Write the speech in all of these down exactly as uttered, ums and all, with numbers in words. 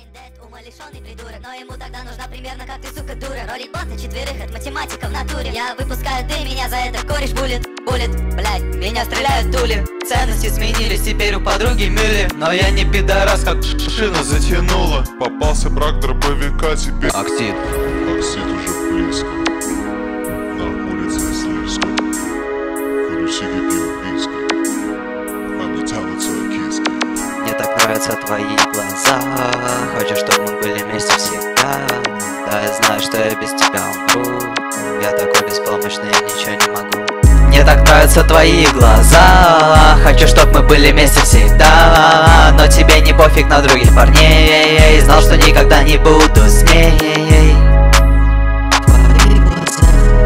Брейндед, умалишенный придурок, но ему тогда нужна примерно как ты, сука, дура. Ролить бот на четверых, это математика в натуре. Я выпускаю дым, меня за это кореш булит, булит. Блять, меня стреляют тули. Ценности сменились, теперь у подруги мюли. Но я не пидорас, как шину затянула. Попался брак дробовика, теперь Оксид. Оксид уже близко. На улице слишком. Курильщики пьют виски. Они тянутся киски. Мне так нравятся твои глаза. Хочешь, чтобы мы были вместе всегда. Да, я знаю, что я без тебя умру. Я такой беспомощный, я ничего не могу. Мне так нравятся твои глаза. Хочу, чтобы мы были вместе всегда. Но тебе не пофиг на других парней. Знал, что никогда не буду с ней. Твои глаза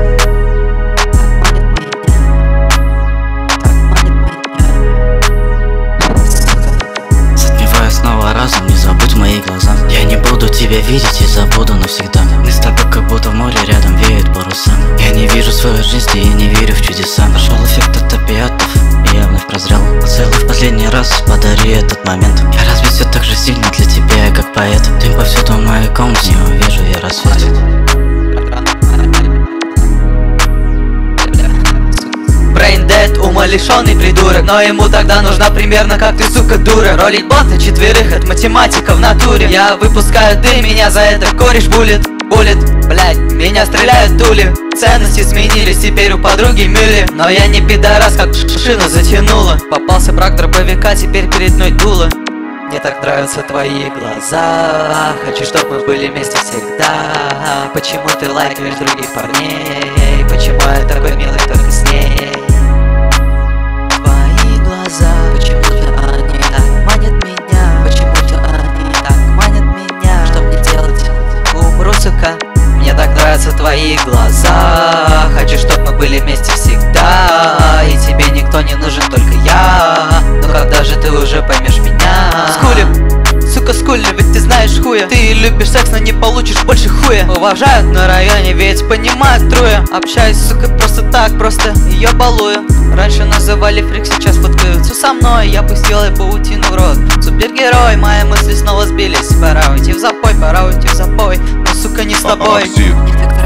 так манят меня. Затмеваю снова разум, не забудь мои глаза. Я не буду тебя видеть и забуду навсегда. Мы с тобой как будто в море, рядом веют паруса. Я не вижу свою жизнь, и я не верю в чудеса. Прошел эффект от опиатов, и я вновь прозрел. Поцелуй в последний раз, подари этот момент. Я разве все так же сильно для тебя, как поэт? Ты повсюду в моей комнате, не увижу я рассвет. Брейндед, умалишенный придурок, но ему тогда нужна примерно как ты, сука, дура. Ролить бот на четверых, это математика в натуре. Я выпускаю дым, меня за это кореш булит, булит. Блять, меня стреляют тули. Ценности сменились, теперь у подруги мюли. Но я не пидорас, как шину затянула. Попался брак дробовика, теперь перед мной дуло. Мне так нравятся твои глаза. Хочу, чтобы мы были вместе всегда. Почему ты лайкаешь других парней? Почему я такой милый только с ней? Твои глаза, почему-то они так манят меня. Почему-то они так манят меня. Что мне делать? Умру, сука. Мне так нравятся твои глаза. Хочу, чтобы мы были вместе всегда. И тебе никто не нужен, только я. Но когда же ты уже поймешь меня? Скулим, сука, скулим, ведь ты знаешь хуя. Ты любишь секс, но не получишь больше хуя. Уважают на районе, ведь понимают трое. Общаюсь, сука, просто так, просто ее балую. Раньше называли фрик, сейчас фоткаются со мной. Я пустил и паутину в рот. Супергерой, мои мысли снова сбились. Пора уйти в запой, пора уйти в запой. Но, сука, не с тобой. Оксид.